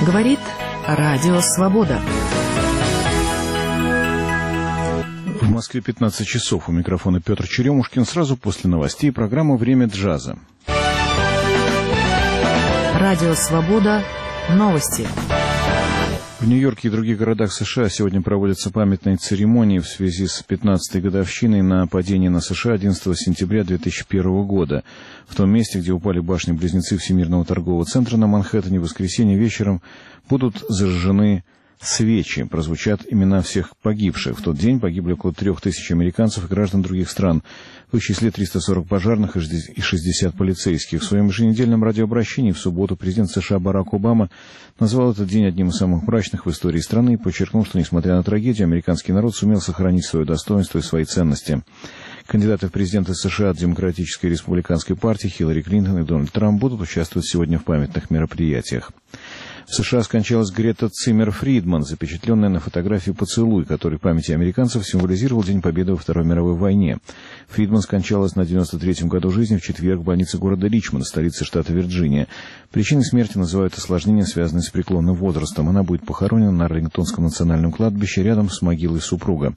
Говорит Радио Свобода. В Москве 15 часов. У микрофона Петр Черемушкин. Сразу после новостей программа «Время джаза». Радио Свобода. Новости. В Нью-Йорке и других городах США сегодня проводятся памятные церемонии в связи с 15-й годовщиной нападения на США 11 сентября 2001 года. В том месте, где упали башни-близнецы Всемирного торгового центра на Манхэттене, в воскресенье вечером будут зажжены свечи. Прозвучат имена всех погибших. В тот день погибли около 3000 американцев и граждан других стран. В их числе 340 пожарных и 60 полицейских. В своем еженедельном радиообращении в субботу президент США Барак Обама назвал этот день одним из самых мрачных в истории страны и подчеркнул, что, несмотря на трагедию, американский народ сумел сохранить свое достоинство и свои ценности. Кандидаты в президенты США от Демократической и Республиканской партий Хиллари Клинтон и Дональд Трамп будут участвовать сегодня в памятных мероприятиях. В США скончалась Грета Циммер-Фридман, запечатленная на фотографии поцелуй, который в памяти американцев символизировал День Победы во Второй мировой войне. Фридман скончалась на 93-м году жизни в четверг в больнице города Ричмонд, столицы штата Вирджиния. Причиной смерти называют осложнения, связанные с преклонным возрастом. Она будет похоронена на Арлингтонском национальном кладбище рядом с могилой супруга.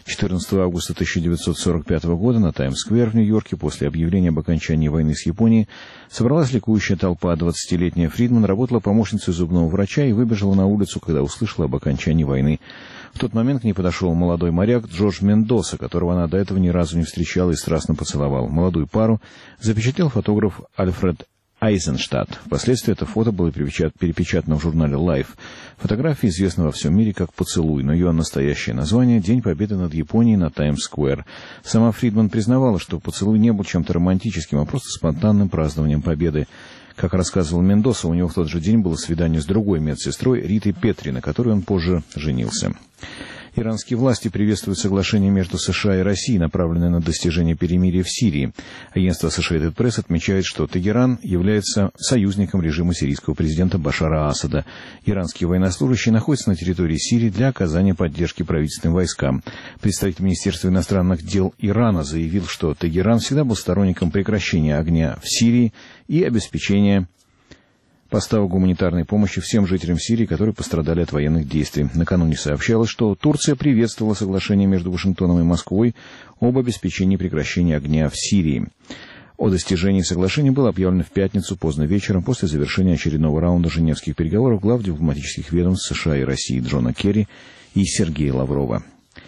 14 августа 1945 года на Таймс-сквер в Нью-Йорке после объявления об окончании войны с Японией собралась ликующая толпа. 20-летняя Фридман работала помощницей зубного врача и выбежала на улицу, когда услышала об окончании войны. В тот момент к ней подошел молодой моряк Джордж Мендоса, которого она до этого ни разу не встречала и страстно поцеловал. Молодую пару запечатлел фотограф Альфред Айзенштадт. Впоследствии это фото было перепечатано в журнале Life. Фотография известна во всем мире как «Поцелуй», но ее настоящее название — «День Победы над Японией на Таймс-сквер». Сама Фридман признавала, что поцелуй не был чем-то романтическим, а просто спонтанным празднованием победы. Как рассказывал Мендоса, у него в тот же день было свидание с другой медсестрой Ритой Петри, на которой он позже женился. Иранские власти приветствуют соглашение между США и Россией, направленное на достижение перемирия в Сирии. Агентство Associated Press отмечает, что Тегеран является союзником режима сирийского президента Башара Асада. Иранские военнослужащие находятся на территории Сирии для оказания поддержки правительственным войскам. Представитель Министерства иностранных дел Ирана заявил, что Тегеран всегда был сторонником прекращения огня в Сирии и обеспечения поставок гуманитарной помощи всем жителям Сирии, которые пострадали от военных действий. Накануне сообщалось, что Турция приветствовала соглашение между Вашингтоном и Москвой об обеспечении прекращения огня в Сирии. О достижении соглашения было объявлено в пятницу поздно вечером после завершения очередного раунда женевских переговоров глав дипломатических ведомств США и России Джона Керри и Сергея Лаврова.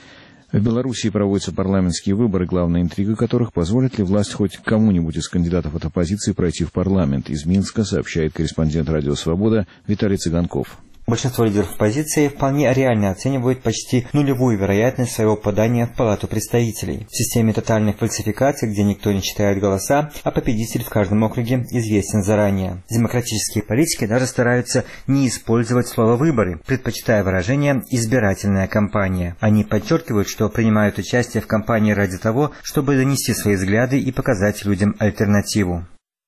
В Белоруссии проводятся парламентские выборы, главная интрига которых — позволит ли власть хоть кому-нибудь из кандидатов от оппозиции пройти в парламент. Из Минска сообщает корреспондент «Радио Свобода» Виталий Цыганков. Большинство лидеров оппозиции вполне реально оценивают почти нулевую вероятность своего попадания в Палату представителей. В системе тотальных фальсификаций, где никто не считает голоса, а победитель в каждом округе известен заранее. Демократические политики даже стараются не использовать слово «выборы», предпочитая выражение «избирательная кампания». Они подчеркивают, что принимают участие в кампании ради того, чтобы донести свои взгляды и показать людям альтернативу.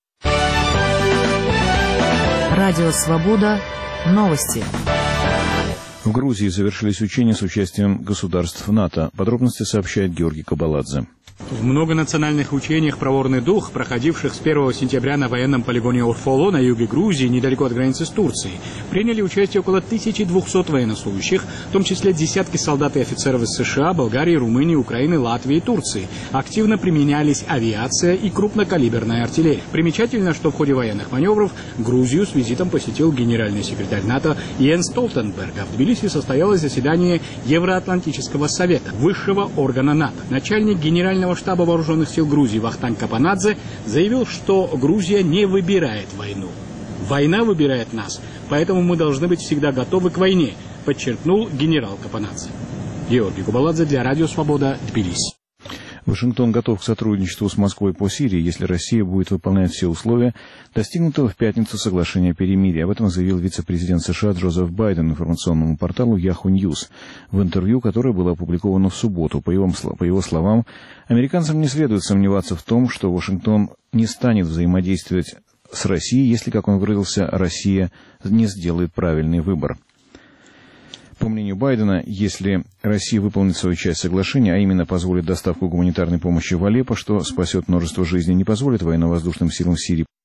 Радио Свобода. Новости. В Грузии завершились учения с участием государств НАТО. Подробности сообщает Георгий Кабаладзе. В многонациональных учениях «Проворный дух», проходивших с 1 сентября на военном полигоне Орфоло на юге Грузии, недалеко от границы с Турцией, приняли участие около 1200 военнослужащих, в том числе десятки солдат и офицеров из США, Болгарии, Румынии, Украины, Латвии и Турции. Активно применялись авиация и крупнокалиберная артиллерия. Примечательно, что в ходе военных маневров Грузию с визитом посетил генеральный секретарь НАТО Йенс Столтенберг, а в Тбилиси состоялось заседание Евроатлантического совета, высшего органа НАТО. Начальник генерального штаба вооруженных сил Грузии Вахтанг Капанадзе заявил, что Грузия не выбирает войну. Война выбирает нас, поэтому мы должны быть всегда готовы к войне, подчеркнул генерал Капанадзе. Георгий Кабаладзе для Радио Свобода, Тбилиси. Вашингтон готов к сотрудничеству с Москвой по Сирии, если Россия будет выполнять все условия достигнутого в пятницу соглашения о перемирии. Об этом заявил вице-президент США Джозеф Байден информационному порталу Yahoo News в интервью, которое было опубликовано в субботу. По его словам, американцам не следует сомневаться в том, что Вашингтон не станет взаимодействовать с Россией, если, как он выразился, Россия не сделает правильный выбор. По мнению Байдена, если Россия выполнит свою часть соглашения, а именно позволит доставку гуманитарной помощи в Алеппо, что спасет множество жизней, не позволит военно-воздушным силам Сирии